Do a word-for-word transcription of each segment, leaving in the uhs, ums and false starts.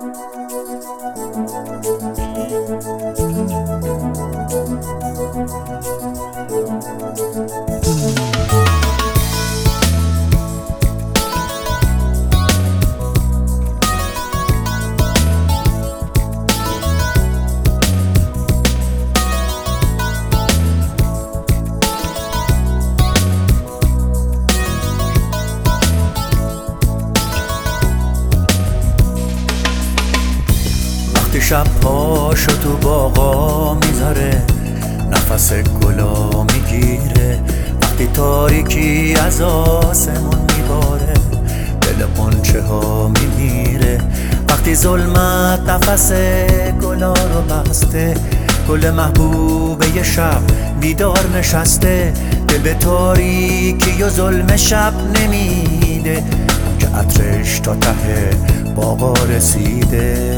شب پاشو تو باغا میذاره، نفس گلا میگیره، وقتی تاریکی از آسمون میباره، دل غنچه ها میمیره، وقتی ظلمت نفس گلا رو بسته، گل محبوبه شب بیدار نشسته، دل به تاریکی و ظلم شب نمیده که عطرش تا ته باغا رسیده.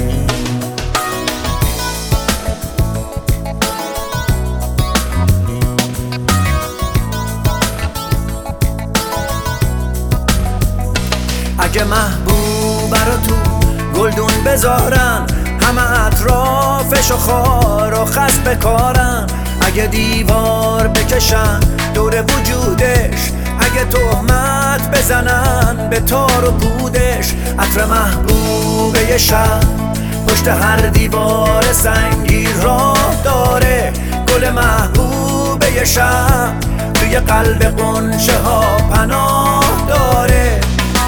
اگه محبوبه رو تو گلدون بذارن، همه اطرافشو خار و خس بکارن، اگه دیوار بکشن دور وجودش، اگه تهمت بزنن به تار و پودش، عطر محبوبه شب پشت هر دیوار سنگی راه داره، گل محبوبه شب توی قلب غنچه ها پناه داره.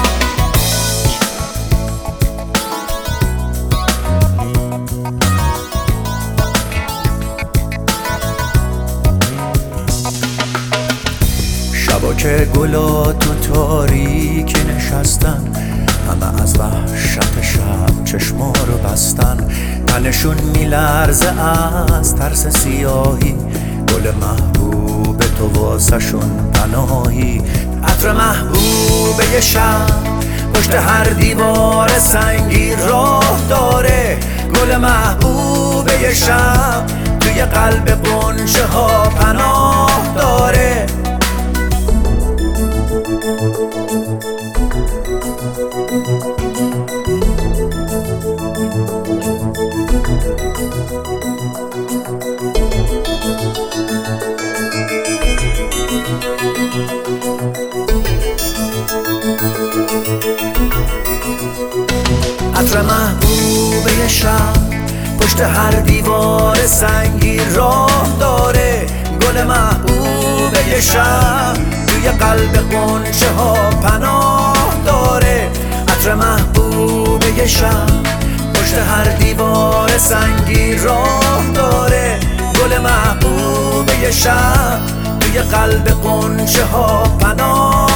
شبا که گلا تو تاریکی نشستن، همه از وحشت شب چشما رو بستن، تنشون میلرزه از ترس سیاهی، گل محبوب تو واسه شون پناهی، عطر محبوبه شب پشت هر دیوار سنگی راه داره، گل محبوبه شب توی قلب غنچه ها پناه داره. عطر محبوبه شب پشت هر دیوار سنگی راه داره، گل محبوبه شب توی قلب غنچه ها پناه داره، عطر محبوبه شب پشت هر دیوار سنگی راه داره، گل محبوبه شب توی قلب غنچه ها پناه